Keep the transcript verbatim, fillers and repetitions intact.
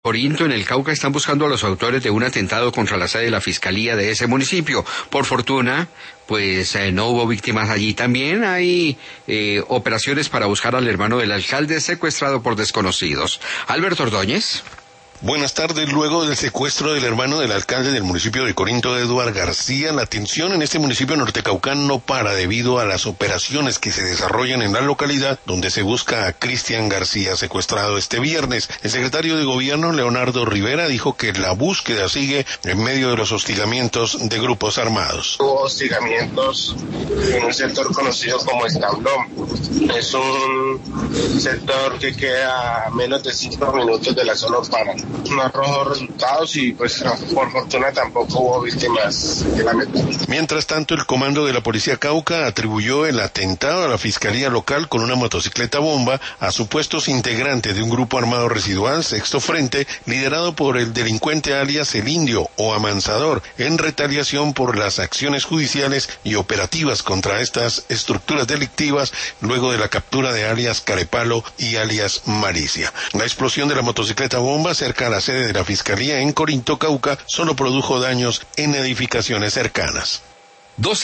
Corinto, en el Cauca, están buscando a los autores de un atentado contra la sede de la Fiscalía de ese municipio. Por fortuna, pues eh, no hubo víctimas allí. También hay eh, operaciones para buscar al hermano del alcalde secuestrado por desconocidos. Alberto Ordóñez. Buenas tardes. Luego del secuestro del hermano del alcalde del municipio de Corinto, Eduard García, la tensión en este municipio nortecaucano no para debido a las operaciones que se desarrollan en la localidad donde se busca a Cristian García, secuestrado este viernes. El secretario de Gobierno, Leonardo Rivera, dijo que la búsqueda sigue en medio de los hostigamientos de grupos armados. Hubo hostigamientos en un sector conocido como Establón. Es un sector que queda a menos de cinco minutos de la zona urbana. No arrojó resultados y pues no, por fortuna tampoco hubo víctimas de la meta. Mientras tanto, el comando de la Policía Cauca atribuyó el atentado a la Fiscalía Local con una motocicleta bomba a supuestos integrantes de un grupo armado residual, Sexto Frente, liderado por el delincuente alias El Indio o Amansador, en retaliación por las acciones judiciales y operativas contra estas estructuras delictivas luego de la captura de alias Carepalo y alias Maricia. La explosión de la motocicleta bomba cerca a la sede de la Fiscalía en Corinto, Cauca, solo produjo daños en edificaciones cercanas. Dos